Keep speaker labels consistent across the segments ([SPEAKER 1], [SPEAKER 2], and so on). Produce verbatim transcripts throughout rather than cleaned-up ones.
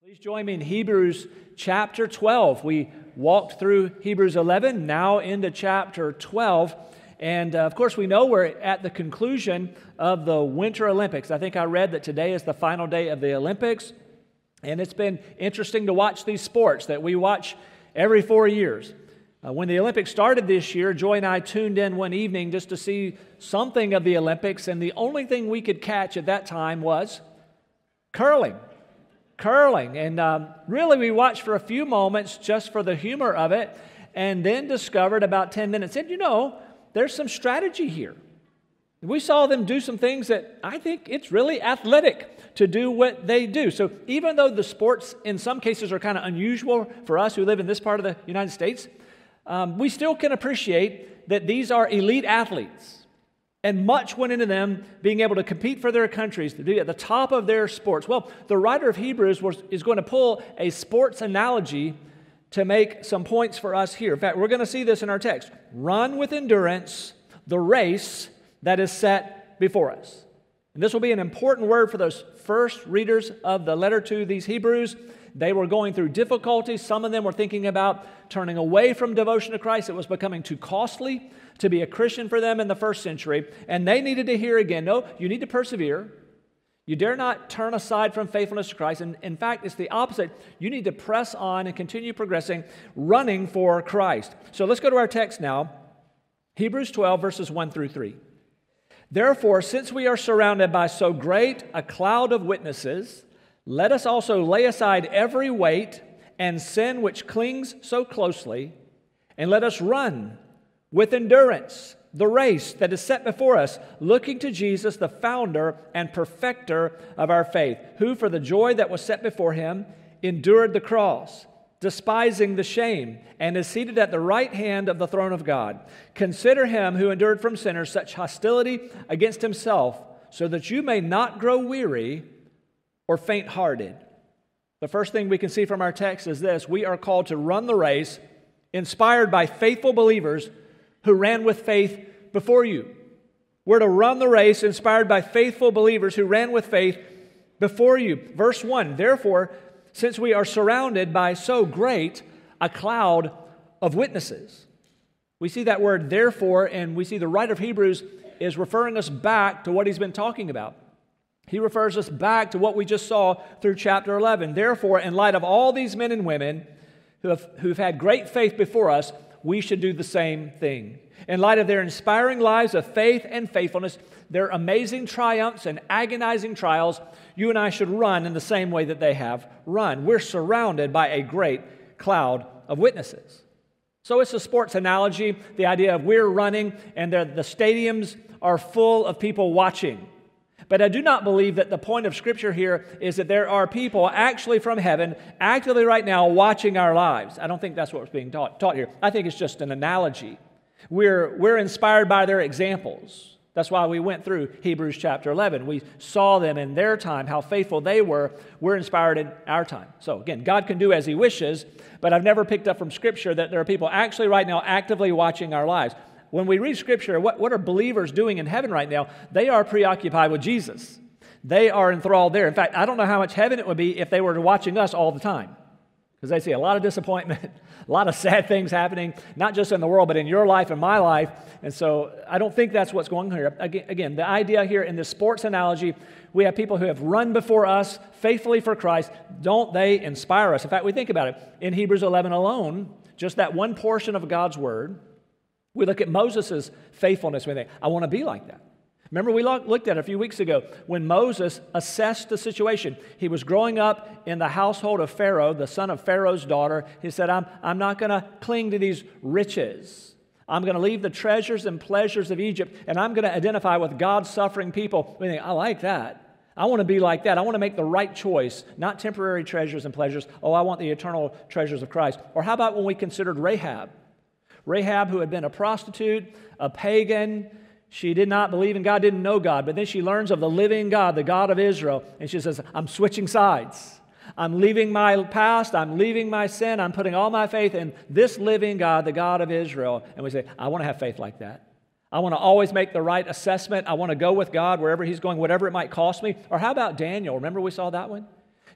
[SPEAKER 1] Please join me in Hebrews chapter twelve. We walked through Hebrews eleven, now into chapter twelve. And uh, of course, we know we're at the conclusion of the Winter Olympics. I think I read that today is the final day of the Olympics. And it's been interesting to watch these sports that we watch every four years. Uh, when the Olympics started this year, Joy and I tuned in one evening just to see something of the Olympics. And the only thing we could catch at that time was curling. Curling. And um, really, we watched for a few moments just for the humor of it, and then discovered about ten minutes in, you know, there's some strategy here. We saw them do some things that I think it's really athletic to do what they do. So even though the sports in some cases are kind of unusual for us who live in this part of the United States, um, we still can appreciate that these are elite athletes. And much went into them being able to compete for their countries, to be at the top of their sports. Well, the writer of Hebrews was, is going to pull a sports analogy to make some points for us here. In fact, we're going to see this in our text. Run with endurance the race that is set before us. And this will be an important word for those first readers of the letter to these Hebrews. They were going through difficulties. Some of them were thinking about turning away from devotion to Christ. It was becoming too costly to be a Christian for them in the first century. And they needed to hear again, no, you need to persevere. You dare not turn aside from faithfulness to Christ. And in fact, it's the opposite. You need to press on and continue progressing, running for Christ. So let's go to our text now. Hebrews twelve, verses one through three. Therefore, since we are surrounded by so great a cloud of witnesses, let us also lay aside every weight and sin which clings so closely, and let us run with endurance the race that is set before us, looking to Jesus, the founder and perfecter of our faith, who for the joy that was set before him endured the cross, despising the shame, and is seated at the right hand of the throne of God. Consider him who endured from sinners such hostility against himself, so that you may not grow weary or faint-hearted. The first thing we can see from our text is this: we are called to run the race inspired by faithful believers who ran with faith before you. We're to run the race inspired by faithful believers who ran with faith before you. Verse one, therefore, since we are surrounded by so great a cloud of witnesses. We see that word therefore, and we see the writer of Hebrews is referring us back to what he's been talking about. He refers us back to what we just saw through chapter eleven. Therefore, in light of all these men and women who have, who've had great faith before us, we should do the same thing. In light of their inspiring lives of faith and faithfulness, their amazing triumphs and agonizing trials, you and I should run in the same way that they have run. We're surrounded by a great cloud of witnesses. So it's a sports analogy, the idea of we're running and the, the stadiums are full of people watching. But I do not believe that the point of Scripture here is that there are people actually from heaven actively right now watching our lives. I don't think that's what's being taught, taught here. I think it's just an analogy. We're, we're inspired by their examples. That's why we went through Hebrews chapter eleven. We saw them in their time, how faithful they were. We're inspired in our time. So again, God can do as He wishes, but I've never picked up from Scripture that there are people actually right now actively watching our lives. When we read Scripture, what, what are believers doing in heaven right now? They are preoccupied with Jesus. They are enthralled there. In fact, I don't know how much heaven it would be if they were watching us all the time. Because they see a lot of disappointment, a lot of sad things happening, not just in the world, but in your life and my life. And so I don't think that's what's going on here. Again, again, the idea here in this sports analogy, we have people who have run before us faithfully for Christ. Don't they inspire us? In fact, we think about it. In Hebrews eleven alone, just that one portion of God's Word, we look at Moses' faithfulness. We think, I want to be like that. Remember, we looked at it a few weeks ago when Moses assessed the situation. He was growing up in the household of Pharaoh, the son of Pharaoh's daughter. He said, I'm, I'm not going to cling to these riches. I'm going to leave the treasures and pleasures of Egypt, and I'm going to identify with God's suffering people. We think, I like that. I want to be like that. I want to make the right choice, not temporary treasures and pleasures. Oh, I want the eternal treasures of Christ. Or how about when we considered Rahab? Rahab, who had been a prostitute, a pagan. She did not believe in God, didn't know God. But then she learns of the living God, the God of Israel. And she says, I'm switching sides. I'm leaving my past. I'm leaving my sin. I'm putting all my faith in this living God, the God of Israel. And we say, I want to have faith like that. I want to always make the right assessment. I want to go with God wherever He's going, whatever it might cost me. Or how about Daniel? Remember we saw that one?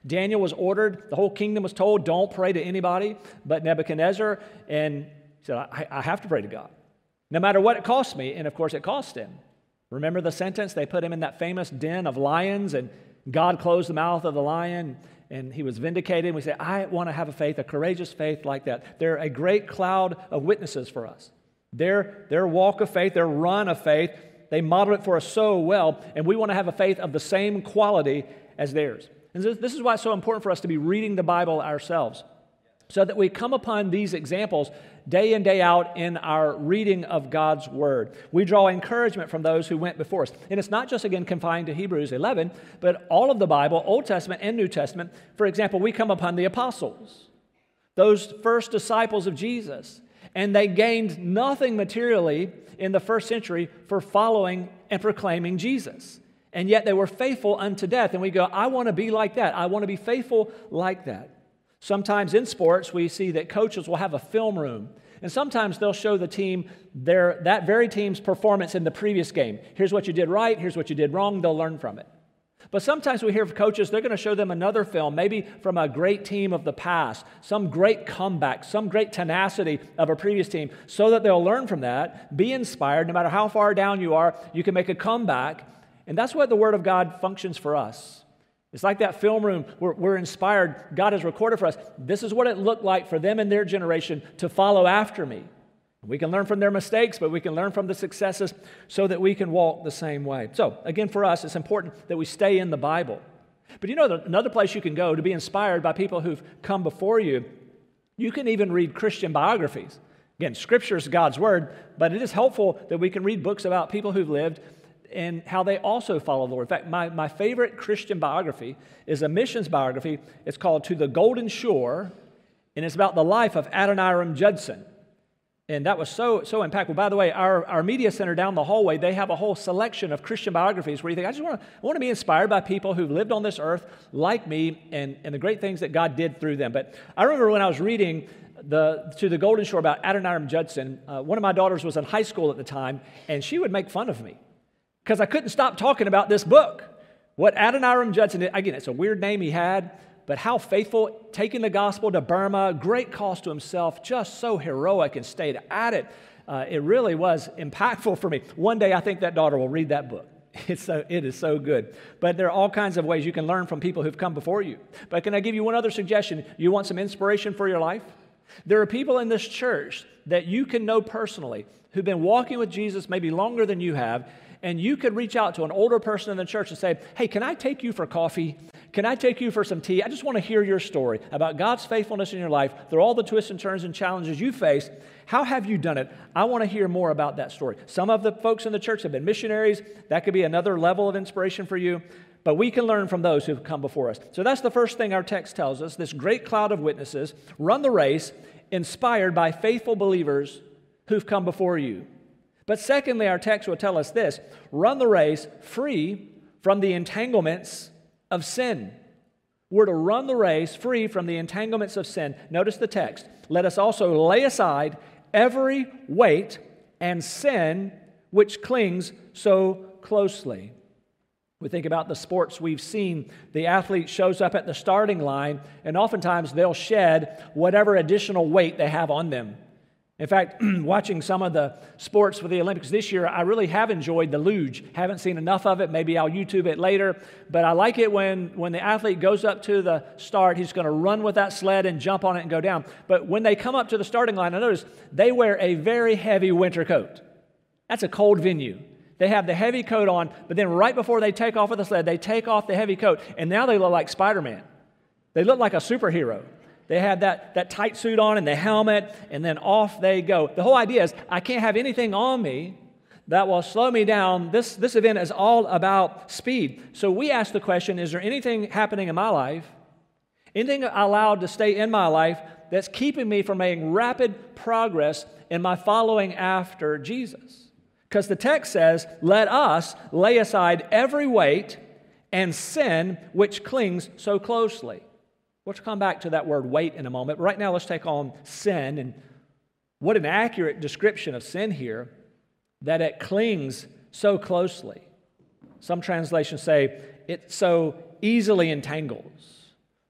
[SPEAKER 1] Daniel was ordered, the whole kingdom was told, don't pray to anybody but Nebuchadnezzar. And he said, I, I have to pray to God, no matter what it costs me. And of course, it cost him. Remember the sentence? They put him in that famous den of lions, and God closed the mouth of the lion, and he was vindicated. And we say, I want to have a faith, a courageous faith like that. They're a great cloud of witnesses for us. Their, their walk of faith, their run of faith, they modeled it for us so well, and we want to have a faith of the same quality as theirs. And this is why it's so important for us to be reading the Bible ourselves, so that we come upon these examples day in, day out in our reading of God's Word. We draw encouragement from those who went before us. And it's not just, again, confined to Hebrews eleven, but all of the Bible, Old Testament and New Testament. For example, we come upon the apostles, those first disciples of Jesus, and they gained nothing materially in the first century for following and proclaiming Jesus. And yet they were faithful unto death. And we go, I want to be like that. I want to be faithful like that. Sometimes in sports, we see that coaches will have a film room. And sometimes they'll show the team their that very team's performance in the previous game. Here's what you did right. Here's what you did wrong. They'll learn from it. But sometimes we hear of coaches, they're going to show them another film, maybe from a great team of the past, some great comeback, some great tenacity of a previous team, so that they'll learn from that, be inspired. No matter how far down you are, you can make a comeback. And that's what the Word of God functions for us. It's like that film room. We're, we're inspired. God has recorded for us. This is what it looked like for them in their generation to follow after me. We can learn from their mistakes, but we can learn from the successes so that we can walk the same way. So, again, for us, it's important that we stay in the Bible. But you know, another place you can go to be inspired by people who've come before you, you can even read Christian biographies. Again, Scripture is God's Word, but it is helpful that we can read books about people who've lived and how they also follow the Lord. In fact, my, my favorite Christian biography is a missions biography. It's called To the Golden Shore, and it's about the life of Adoniram Judson. And that was so so impactful. By the way, our, our media center down the hallway, they have a whole selection of Christian biographies where you think, I just want to I want to be inspired by people who've lived on this earth like me and, and the great things that God did through them. But I remember when I was reading the To the Golden Shore about Adoniram Judson, uh, one of my daughters was in high school at the time, and she would make fun of me because I couldn't stop talking about this book. What Adoniram Judson did, again, it's a weird name he had, but how faithful, taking the gospel to Burma, great cost to himself, just so heroic and stayed at it. Uh, it really was impactful for me. One day I think that daughter will read that book. It's so, it is so good. But there are all kinds of ways you can learn from people who've come before you. But can I give you one other suggestion? You want some inspiration for your life? There are people in this church that you can know personally who've been walking with Jesus maybe longer than you have, and you could reach out to an older person in the church and say, hey, can I take you for coffee? Can I take you for some tea? I just want to hear your story about God's faithfulness in your life through all the twists and turns and challenges you face. How have you done it? I want to hear more about that story. Some of the folks in the church have been missionaries. That could be another level of inspiration for you. But we can learn from those who've come before us. So that's the first thing our text tells us. This great cloud of witnesses run the race inspired by faithful believers who've come before you. But secondly, our text will tell us this: run the race free from the entanglements of sin. We're to run the race free from the entanglements of sin. Notice the text. Let us also lay aside every weight and sin which clings so closely. We think about the sports we've seen. The athlete shows up at the starting line, and oftentimes they'll shed whatever additional weight they have on them. In fact, watching some of the sports for the Olympics this year, I really have enjoyed the luge. Haven't seen enough of it. Maybe I'll YouTube it later. But I like it when, when the athlete goes up to the start, he's going to run with that sled and jump on it and go down. But when they come up to the starting line, I notice they wear a very heavy winter coat. That's a cold venue. They have the heavy coat on, but then right before they take off with the sled, they take off the heavy coat, and now they look like Spider-Man. They look like a superhero. They have that, that tight suit on and the helmet, and then off they go. The whole idea is, I can't have anything on me that will slow me down. This, this event is all about speed. So we ask the question, is there anything happening in my life, anything allowed to stay in my life that's keeping me from making rapid progress in my following after Jesus? Because the text says, let us lay aside every weight and sin which clings so closely. We'll come back to that word weight in a moment. But right now, let's take on sin. And what an accurate description of sin here, that it clings so closely. Some translations say it so easily entangles.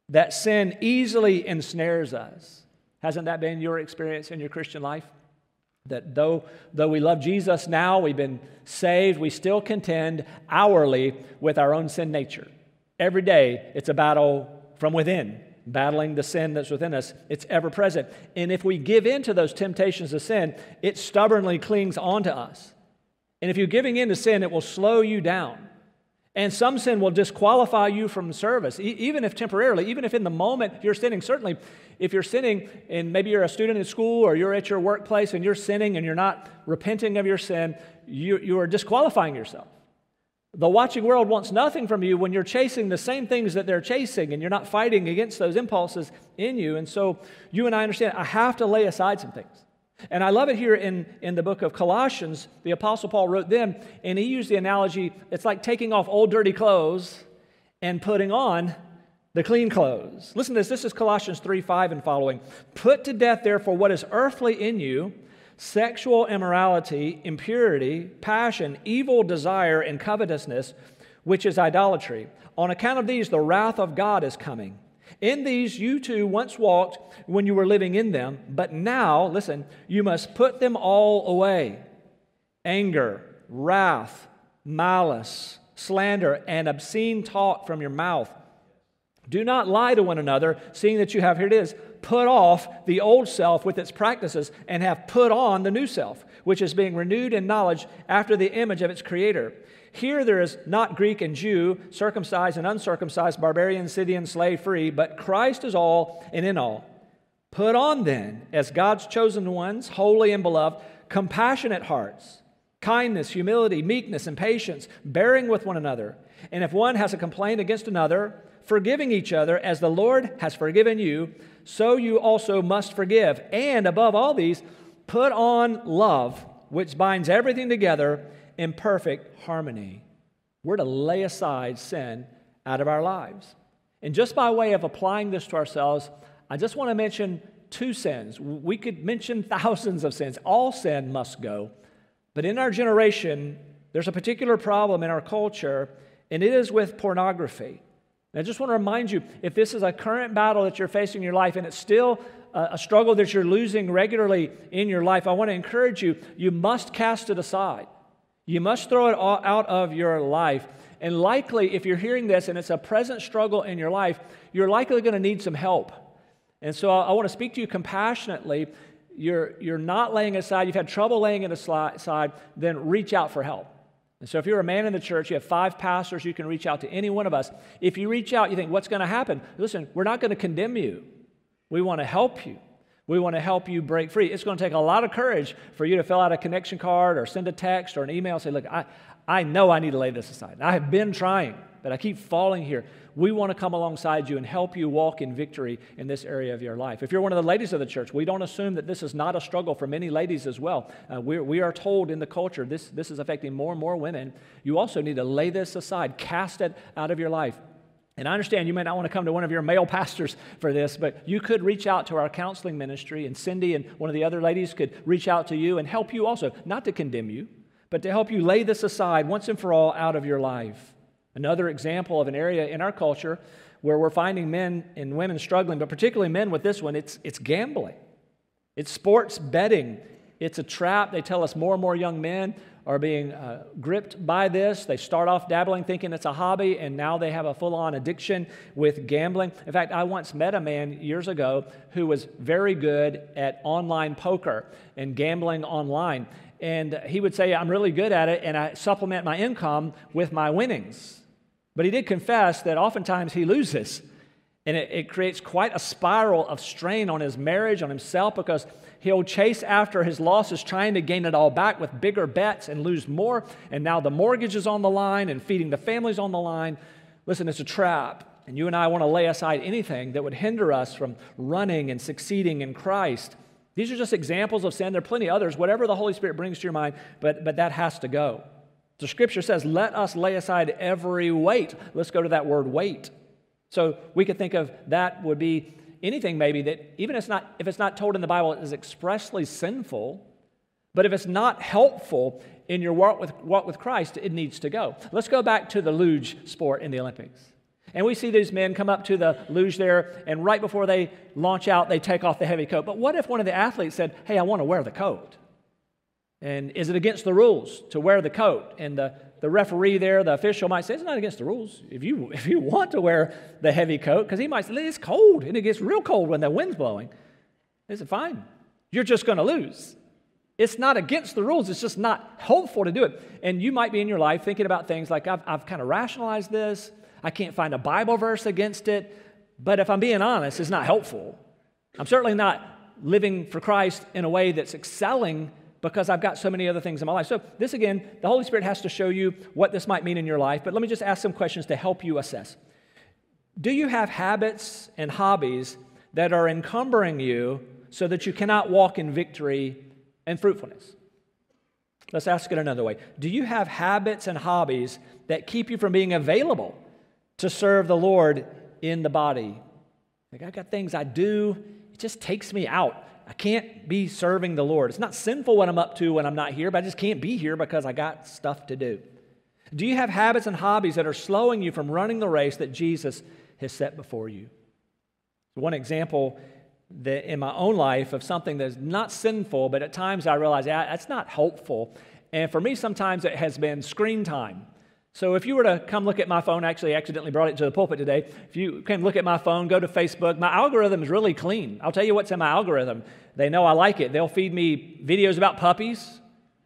[SPEAKER 1] that sin easily ensnares us. Hasn't that been your experience in your Christian life? That though, though we love Jesus now, we've been saved, we still contend hourly with our own sin nature. Every day, it's a battle from within, battling the sin that's within us. It's ever present. And if we give in to those temptations of sin, it stubbornly clings onto us. And if you're giving in to sin, it will slow you down. And some sin will disqualify you from service, e- even if temporarily, even if in the moment you're sinning. Certainly, if you're sinning and maybe you're a student in school or you're at your workplace and you're sinning and you're not repenting of your sin, you, you are disqualifying yourself. The watching world wants nothing from you when you're chasing the same things that they're chasing and you're not fighting against those impulses in you. And so you and I understand, I have to lay aside some things. And I love it here in, in the book of Colossians. The Apostle Paul wrote them, and he used the analogy, it's like taking off old dirty clothes and putting on the clean clothes. Listen to this. This is Colossians three five and following. Put to death, therefore, what is earthly in you, sexual immorality, impurity, passion, evil desire, and covetousness, which is idolatry. On account of these, the wrath of God is coming. In these you too once walked when you were living in them, but now, listen, you must put them all away. Anger, wrath, malice, slander, and obscene talk from your mouth. Do not lie to one another, seeing that you have, here it is, put off the old self with its practices and have put on the new self, which is being renewed in knowledge after the image of its creator. Here there is not Greek and Jew, circumcised and uncircumcised, barbarian, Scythian, slave free, but Christ is all and in all. Put on then, as God's chosen ones, holy and beloved, compassionate hearts, kindness, humility, meekness, and patience, bearing with one another. And if one has a complaint against another, forgiving each other as the Lord has forgiven you, so you also must forgive. And above all these, put on love, which binds everything together in perfect harmony. We're to lay aside sin out of our lives. And just by way of applying this to ourselves, I just want to mention two sins. We could mention thousands of sins. All sin must go. But in our generation, there's a particular problem in our culture, and it is with pornography. And I just want to remind you, if this is a current battle that you're facing in your life, and it's still a, a struggle that you're losing regularly in your life, I want to encourage you, you must cast it aside. You must throw it all out of your life. And likely, if you're hearing this and it's a present struggle in your life, you're likely going to need some help. And so I, I want to speak to you compassionately. You're, you're not laying it aside, you've had trouble laying it aside, then reach out for help. And so if you're a man in the church, you have five pastors, you can reach out to any one of us. If you reach out, you think, what's going to happen? Listen, we're not going to condemn you. We want to help you. We want to help you break free. It's going to take a lot of courage for you to fill out a connection card or send a text or an email and say, look, I, I know I need to lay this aside. I have been trying, but I keep falling here. We want to come alongside you and help you walk in victory in this area of your life. If you're one of the ladies of the church, we don't assume that this is not a struggle for many ladies as well. Uh, we, we are told in the culture this, this is affecting more and more women. You also need to lay this aside, cast it out of your life. And I understand you may not want to come to one of your male pastors for this, but you could reach out to our counseling ministry, and Cindy and one of the other ladies could reach out to you and help you also, not to condemn you, but to help you lay this aside once and for all out of your life. Another example of an area in our culture where we're finding men and women struggling, but particularly men with this one, it's, it's gambling. It's sports betting. It's a trap. They tell us more and more young men are being uh, gripped by this. They start off dabbling thinking it's a hobby, and now they have a full-on addiction with gambling. In fact, I once met a man years ago who was very good at online poker and gambling online. And he would say, I'm really good at it, and I supplement my income with my winnings. But he did confess that oftentimes he loses. And it, it creates quite a spiral of strain on his marriage, on himself, because he'll chase after his losses, trying to gain it all back with bigger bets and lose more. And now the mortgage is on the line and feeding the family's on the line. Listen, it's a trap. And you and I want to lay aside anything that would hinder us from running and succeeding in Christ. These are just examples of sin. There are plenty of others, whatever the Holy Spirit brings to your mind, but, but that has to go. So Scripture says, let us lay aside every weight. Let's go to that word weight. So we could think of that would be anything maybe that, even if it's not, if it's not told in the Bible, is expressly sinful, but if it's not helpful in your walk with, walk with Christ, it needs to go. Let's go back to the luge sport in the Olympics. And we see these men come up to the luge there, and right before they launch out, they take off the heavy coat. But what if one of the athletes said, hey, I want to wear the coat? And is it against the rules to wear the coat? And the, the referee there, the official might say, it's not against the rules. If you if you want to wear the heavy coat, because he might say, it's cold, and it gets real cold when the wind's blowing. They said, fine, you're just going to lose. It's not against the rules. It's just not helpful to do it. And you might be in your life thinking about things like, I've, I've kind of rationalized this. I can't find a Bible verse against it. But if I'm being honest, it's not helpful. I'm certainly not living for Christ in a way that's excelling because I've got so many other things in my life. So this, again, the Holy Spirit has to show you what this might mean in your life. But let me just ask some questions to help you assess. Do you have habits and hobbies that are encumbering you so that you cannot walk in victory and fruitfulness? Let's ask it another way. Do you have habits and hobbies that keep you from being available to serve the Lord in the body? Like, I've got things I do, it just takes me out. I can't be serving the Lord. It's not sinful what I'm up to when I'm not here, but I just can't be here because I got stuff to do. Do you have habits and hobbies that are slowing you from running the race that Jesus has set before you? One example that in my own life of something that's not sinful, but at times I realize ah, that's not helpful. And for me, sometimes it has been screen time. So if you were to come look at my phone, actually I accidentally brought it to the pulpit today. If you can look at my phone, go to Facebook, my algorithm is really clean. I'll tell you what's in my algorithm. They know I like it. They'll feed me videos about puppies,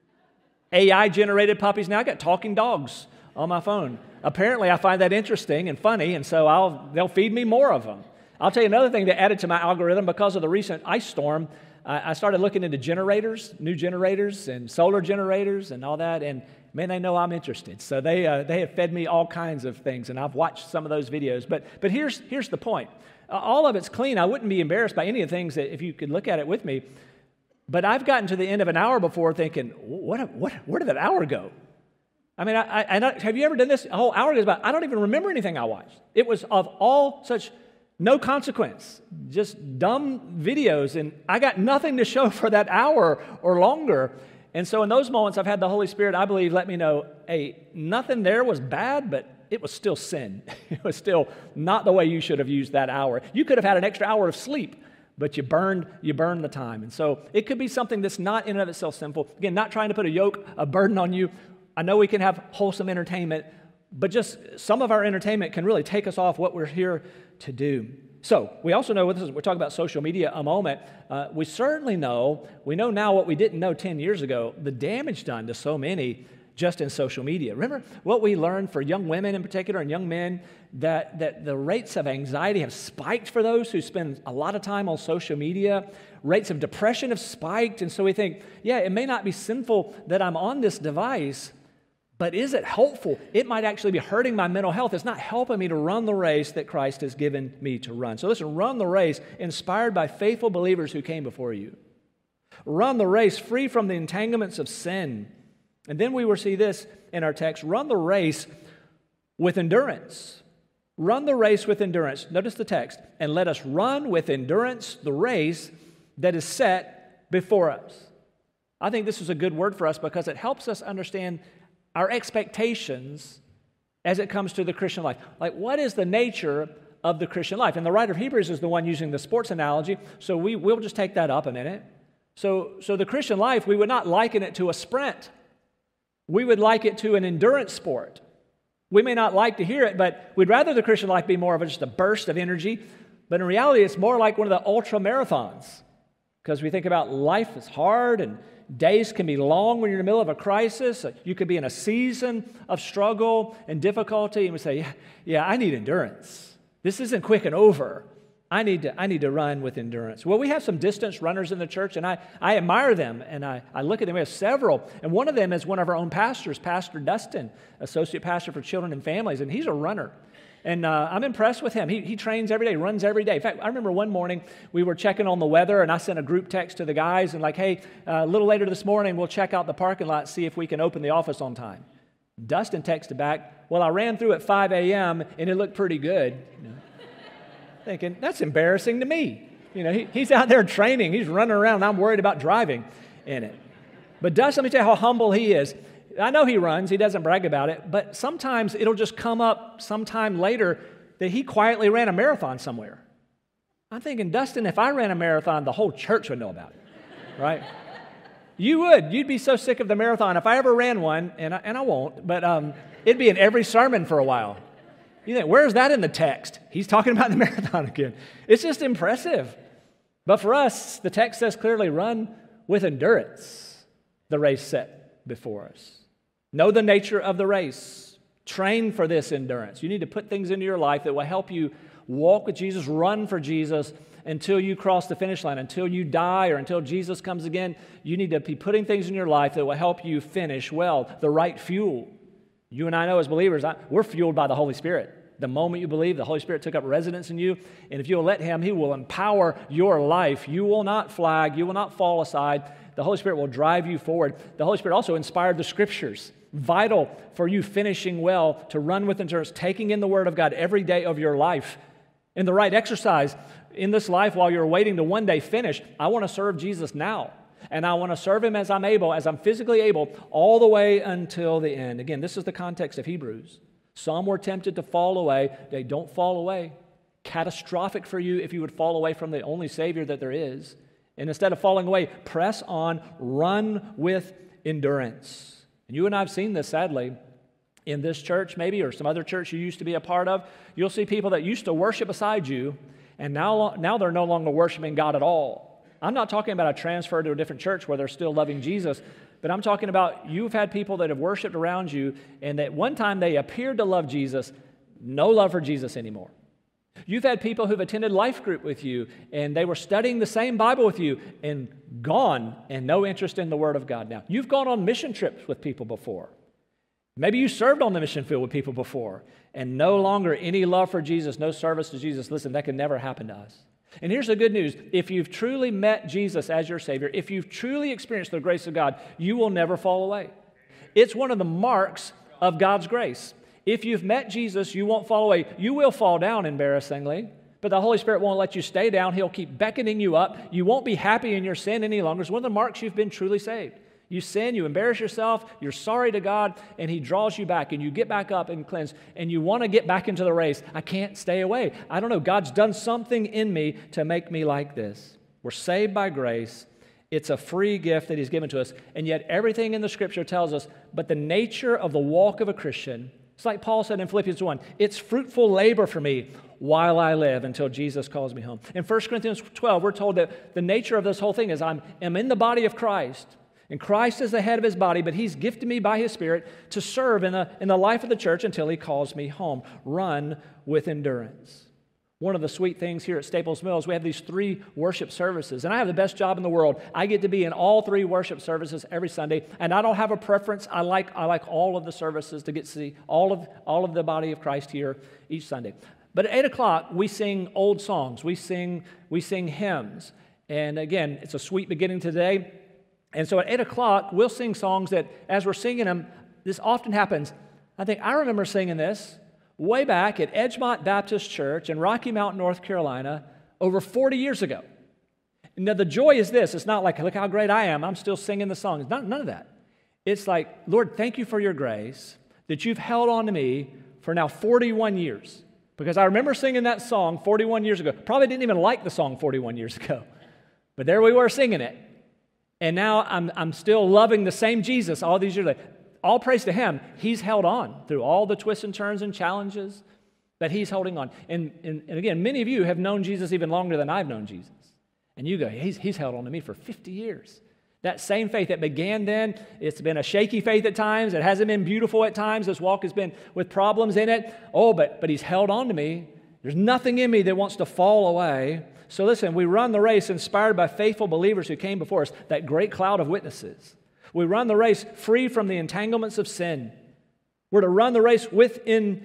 [SPEAKER 1] A I-generated puppies. Now I got talking dogs on my phone. Apparently I find that interesting and funny, and so I'll they'll feed me more of them. I'll tell you another thing that added to my algorithm because of the recent ice storm. I started looking into generators, new generators and solar generators and all that, and man, they know I'm interested. So they uh, they have fed me all kinds of things, and I've watched some of those videos. But but here's here's the point. Uh, all of it's clean. I wouldn't be embarrassed by any of the things that if you could look at it with me. But I've gotten to the end of an hour before thinking, what what where did that hour go? I mean, I, I, I have you ever done this? A whole hour goes by. I don't even remember anything I watched. It was of all such no consequence, just dumb videos, and I got nothing to show for that hour or longer. And so in those moments, I've had the Holy Spirit, I believe, let me know, hey, nothing there was bad, but it was still sin. It was still not the way you should have used that hour. You could have had an extra hour of sleep, but you burned you burned the time. And so it could be something that's not in and of itself sinful. Again, not trying to put a yoke, a burden on you. I know we can have wholesome entertainment, but just some of our entertainment can really take us off what we're here to do. So we also know, this is, we're talking about social media a moment, uh, we certainly know, we know now what we didn't know ten years ago, the damage done to so many just in social media. Remember what we learned for young women in particular and young men, that, that the rates of anxiety have spiked for those who spend a lot of time on social media. Rates of depression have spiked, and so we think, yeah, it may not be sinful that I'm on this device, but is it helpful? It might actually be hurting my mental health. It's not helping me to run the race that Christ has given me to run. So listen, run the race inspired by faithful believers who came before you. Run the race free from the entanglements of sin. And then we will see this in our text. Run the race with endurance. Run the race with endurance. Notice the text. And let us run with endurance the race that is set before us. I think this is a good word for us because it helps us understand our expectations as it comes to the Christian life. Like, what is the nature of the Christian life? And the writer of Hebrews is the one using the sports analogy, so we will just take that up a minute. So, so the Christian life, we would not liken it to a sprint. We would like it to an endurance sport. We may not like to hear it, but we'd rather the Christian life be more of just a burst of energy. But in reality, it's more like one of the ultra marathons, because we think about life is hard and days can be long when you're in the middle of a crisis. You could be in a season of struggle and difficulty, and we say, yeah, yeah, I need endurance. This isn't quick and over. I need to, I need to run with endurance. Well, we have some distance runners in the church, and I, I admire them, and I, I look at them. We have several, and one of them is one of our own pastors, Pastor Dustin, Associate Pastor for Children and Families, and he's a runner. And uh, I'm impressed with him. He, he trains every day, runs every day. In fact, I remember one morning we were checking on the weather, and I sent a group text to the guys and like, hey, uh, a little later this morning, we'll check out the parking lot, see if we can open the office on time. Dustin texted back, well, I ran through at five a.m., and it looked pretty good. You know, thinking, that's embarrassing to me. You know, he, he's out there training. He's running around, and I'm worried about driving in it. But Dustin, let me tell you how humble he is. I know he runs. He doesn't brag about it. But sometimes it'll just come up sometime later. that he quietly ran a marathon somewhere. I'm thinking, Dustin, if I ran a marathon, the whole church would know about it, right? You would. You'd be so sick of the marathon. If I ever ran one, and I, and I won't, but um, it'd be in every sermon for a while. You think, where's that in the text? He's talking about the marathon again. It's just impressive. But for us, the text says clearly, run with endurance the race set before us. Know the nature of the race. Train for this endurance. You need to put things into your life that will help you walk with Jesus, run for Jesus until you cross the finish line, until you die or until Jesus comes again. You need to be putting things in your life that will help you finish well, the right fuel. You and I know as believers, we're fueled by the Holy Spirit. The moment you believe, the Holy Spirit took up residence in you, and if you'll let Him, He will empower your life. You will not flag, you will not fall aside. The Holy Spirit will drive you forward. The Holy Spirit also inspired the Scriptures, vital for you finishing well, to run with endurance, taking in the Word of God every day of your life. In the right exercise in this life while you're waiting to one day finish, I want to serve Jesus now. And I want to serve Him as I'm able, as I'm physically able, all the way until the end. Again, this is the context of Hebrews. Some were tempted to fall away. They don't fall away. Catastrophic for you if you would fall away from the only Savior that there is. And instead of falling away, press on, run with endurance. And you and I have seen this, sadly, in this church maybe, or some other church you used to be a part of. You'll see people that used to worship beside you, and now, now they're no longer worshiping God at all. I'm not talking about a transfer to a different church where they're still loving Jesus, but I'm talking about you've had people that have worshiped around you, and at one time they appeared to love Jesus, no love for Jesus anymore. You've had people who've attended life group with you, and they were studying the same Bible with you, and gone, and no interest in the Word of God now. You've gone on mission trips with people before. Maybe you served on the mission field with people before, and no longer any love for Jesus, no service to Jesus. Listen, that can never happen to us. And here's the good news. If you've truly met Jesus as your Savior, if you've truly experienced the grace of God, you will never fall away. It's one of the marks of God's grace. If you've met Jesus, you won't fall away. You will fall down, embarrassingly, but the Holy Spirit won't let you stay down. He'll keep beckoning you up. You won't be happy in your sin any longer. It's one of the marks you've been truly saved. You sin, you embarrass yourself, you're sorry to God, and He draws you back, and you get back up and cleanse, and you want to get back into the race. I can't stay away. I don't know. God's done something in me to make me like this. We're saved by grace. It's a free gift that He's given to us, and yet everything in the Scripture tells us, but the nature of the walk of a Christian, it's like Paul said in Philippians one, it's fruitful labor for me while I live until Jesus calls me home. In First Corinthians twelve, we're told that the nature of this whole thing is I'm, I'm in the body of Christ, and Christ is the head of His body, but He's gifted me by His Spirit to serve in the, in the life of the church until He calls me home. Run with endurance. One of the sweet things here at Staples Mills, we have these three worship services, and I have the best job in the world. I get to be in all three worship services every Sunday, and I don't have a preference. I like I like all of the services to get to see all of, all of the body of Christ here each Sunday. But at eight o'clock, we sing old songs. We sing, we sing hymns. And again, it's a sweet beginning today. And so at eight o'clock, we'll sing songs that, as we're singing them, this often happens. I think I remember singing this way back at Edgemont Baptist Church in Rocky Mount, North Carolina, over forty years ago. Now, the joy is this. It's not like, look how great I am. I'm still singing the song. It's not, none of that. It's like, Lord, thank you for your grace that you've held on to me for now forty-one years. Because I remember singing that song forty-one years ago. Probably didn't even like the song forty-one years ago. But there we were singing it. And now I'm, I'm still loving the same Jesus all these years later. All praise to Him. He's held on through all the twists and turns and challenges that He's holding on. And, and, and again, many of you have known Jesus even longer than I've known Jesus. And you go, he's, he's held on to me for fifty years. That same faith that began then, it's been a shaky faith at times. It hasn't been beautiful at times. This walk has been with problems in it. Oh, but, but He's held on to me. There's nothing in me that wants to fall away. So listen, we run the race inspired by faithful believers who came before us, that great cloud of witnesses. We run the race free from the entanglements of sin. We're to run the race with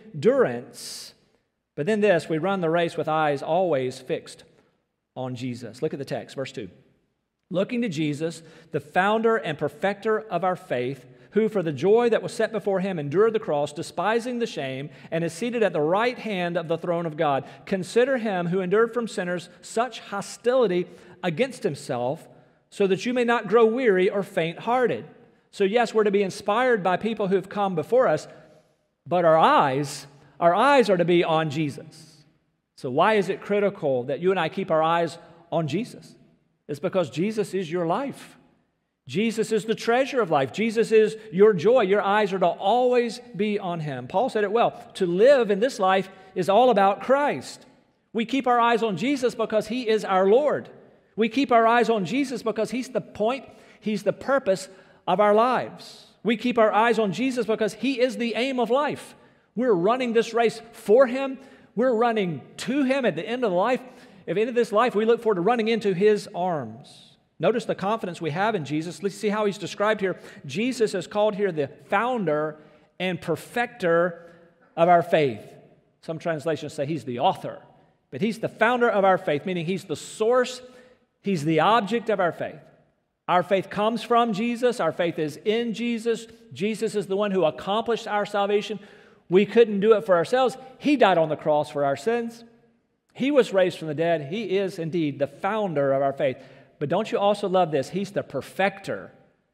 [SPEAKER 1] endurance. But then this, we run the race with eyes always fixed on Jesus. Look at the text, verse two. Looking to Jesus, the founder and perfecter of our faith, who for the joy that was set before Him endured the cross, despising the shame, and is seated at the right hand of the throne of God. Consider Him who endured from sinners such hostility against Himself, so that you may not grow weary or faint-hearted. So yes, we're to be inspired by people who have come before us, but our eyes Our eyes are to be on Jesus. So why is it critical that you and I keep our eyes on Jesus? It's because Jesus is your life. Jesus is the treasure of life. Jesus is your joy. Your eyes are to always be on Him. Paul said it well. To live in this life is all about Christ. We keep our eyes on Jesus because He is our Lord. We keep our eyes on Jesus because He's the point, He's the purpose of our lives. We keep our eyes on Jesus because He is the aim of life. We're running this race for Him. We're running to Him at the end of the life. At the end of this life, we look forward to running into His arms. Notice the confidence we have in Jesus. Let's see how He's described here. Jesus is called here the founder and perfecter of our faith. Some translations say He's the author, but He's the founder of our faith, meaning He's the source, He's the object of our faith. Our faith comes from Jesus. Our faith is in Jesus. Jesus is the one who accomplished our salvation. We couldn't do it for ourselves. He died on the cross for our sins. He was raised from the dead. He is indeed the founder of our faith. But don't you also love this? He's the perfecter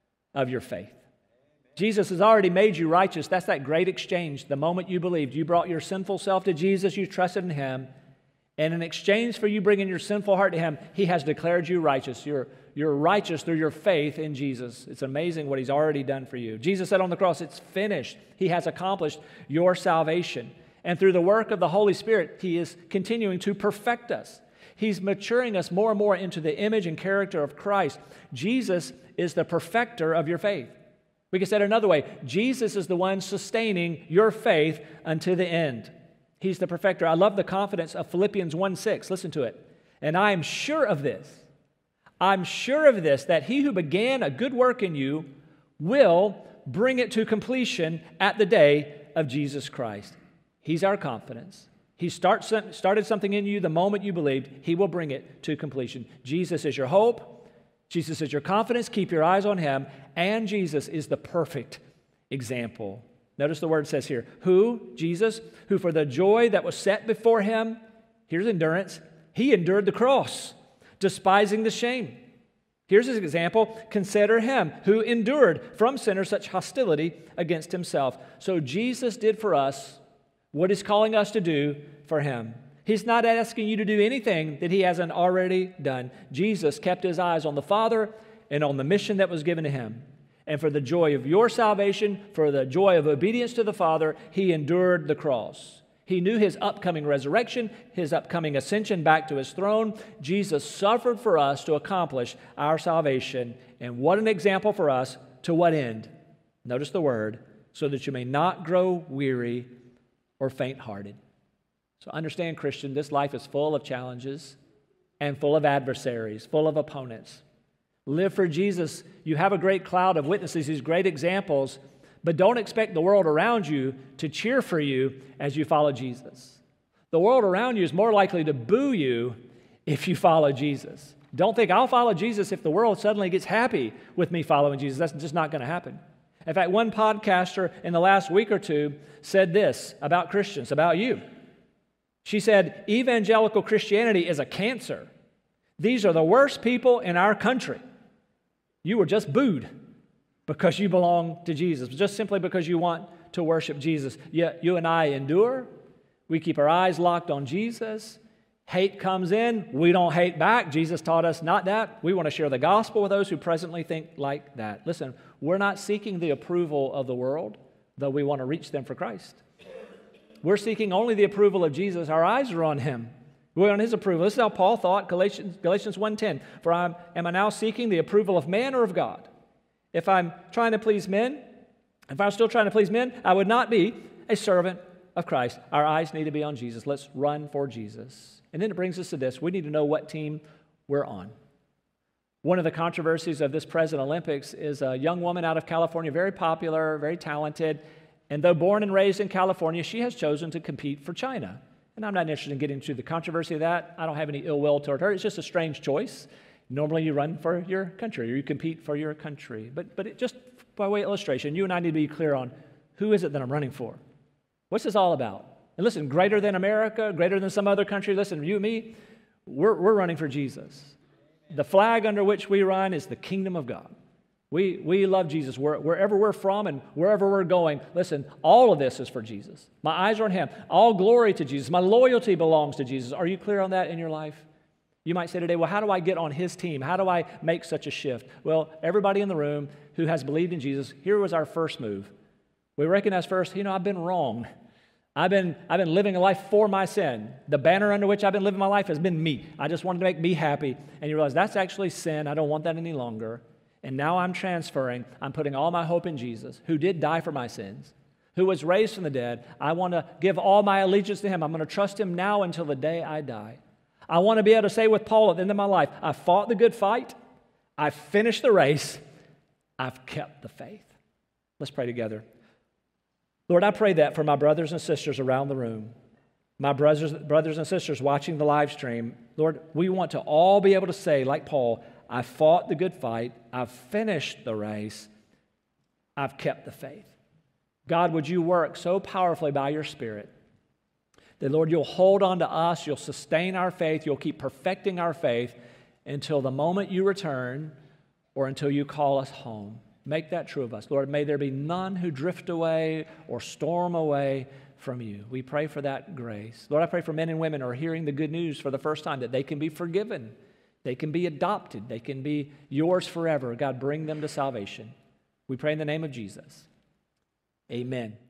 [SPEAKER 1] of your faith. Jesus has already made you righteous. That's that great exchange. The moment you believed, you brought your sinful self to Jesus, you trusted in Him, and in exchange for you bringing your sinful heart to Him, He has declared you righteous. You're, you're righteous through your faith in Jesus. It's amazing what He's already done for you. Jesus said on the cross, it's finished. He has accomplished your salvation. And through the work of the Holy Spirit, He is continuing to perfect us. He's maturing us more and more into the image and character of Christ. Jesus is the perfecter of your faith. We can say it another way. Jesus is the one sustaining your faith unto the end. He's the perfecter. I love the confidence of Philippians one six. Listen to it. And I am sure of this. I'm sure of this, that He who began a good work in you will bring it to completion at the day of Jesus Christ. He's our confidence. He start, started something in you the moment you believed. He will bring it to completion. Jesus is your hope. Jesus is your confidence. Keep your eyes on Him. And Jesus is the perfect example. Notice the word says here, who? Jesus, who for the joy that was set before Him, here's endurance, He endured the cross, despising the shame. Here's His example. Consider Him who endured from sinners such hostility against Himself. So Jesus did for us what He's calling us to do for Him. He's not asking you to do anything that He hasn't already done. Jesus kept His eyes on the Father and on the mission that was given to Him. And for the joy of your salvation, for the joy of obedience to the Father, He endured the cross. He knew His upcoming resurrection, His upcoming ascension back to His throne. Jesus suffered for us to accomplish our salvation. And what an example for us. To what end? Notice the word, so that you may not grow weary or faint-hearted. So understand, Christian, this life is full of challenges and full of adversaries, full of opponents. Live for Jesus. You have a great cloud of witnesses, these great examples, but don't expect the world around you to cheer for you as you follow Jesus. The world around you is more likely to boo you if you follow Jesus. Don't think I'll follow Jesus if the world suddenly gets happy with me following Jesus. That's just not going to happen. In fact, one podcaster in the last week or two said this about Christians, about you. She said, evangelical Christianity is a cancer. These are the worst people in our country. You were just booed because you belong to Jesus, just simply because you want to worship Jesus. Yet you and I endure. We keep our eyes locked on Jesus. Hate comes in. We don't hate back. Jesus taught us not that. We want to share the gospel with those who presently think like that. Listen, we're not seeking the approval of the world, though we want to reach them for Christ. We're seeking only the approval of Jesus. Our eyes are on Him. We're on His approval. This is how Paul thought, Galatians, Galatians one ten. For I'm, am I now seeking the approval of man or of God? If I'm trying to please men, if I'm still trying to please men, I would not be a servant of Christ. Our eyes need to be on Jesus. Let's run for Jesus. And then it brings us to this. We need to know what team we're on. One of the controversies of this present Olympics is a young woman out of California, very popular, very talented, and though born and raised in California, she has chosen to compete for China. And I'm not interested in getting into the controversy of that. I don't have any ill will toward her. It's just a strange choice. Normally you run for your country or you compete for your country. But, but it just by way of illustration, you and I need to be clear on who is it that I'm running for? What's this all about? And listen, greater than America, greater than some other country, listen, you and me, we're, we're running for Jesus. The flag under which we run is the kingdom of God. We, we love Jesus Where, wherever we're from and wherever we're going. Listen, all of this is for Jesus. My eyes are on Him. All glory to Jesus. My loyalty belongs to Jesus. Are you clear on that in your life? You might say today, well, how do I get on His team? How do I make such a shift? Well, everybody in the room who has believed in Jesus, here was our first move. We recognize first, you know, I've been wrong. I've been, I've been living a life for my sin. The banner under which I've been living my life has been me. I just wanted to make me happy. And you realize that's actually sin. I don't want that any longer. And now I'm transferring. I'm putting all my hope in Jesus, who did die for my sins, who was raised from the dead. I want to give all my allegiance to Him. I'm going to trust Him now until the day I die. I want to be able to say with Paul at the end of my life, I fought the good fight. I finished the race. I've kept the faith. Let's pray together. Lord, I pray that for my brothers and sisters around the room, my brothers, brothers and sisters watching the live stream. Lord, we want to all be able to say, like Paul, I fought the good fight. I've finished the race. I've kept the faith. God, would you work so powerfully by your Spirit that, Lord, you'll hold on to us, you'll sustain our faith, you'll keep perfecting our faith until the moment you return or until you call us home. Make that true of us. Lord, may there be none who drift away or storm away from you. We pray for that grace. Lord, I pray for men and women who are hearing the good news for the first time that they can be forgiven. They can be adopted. They can be yours forever. God, bring them to salvation. We pray in the name of Jesus. Amen.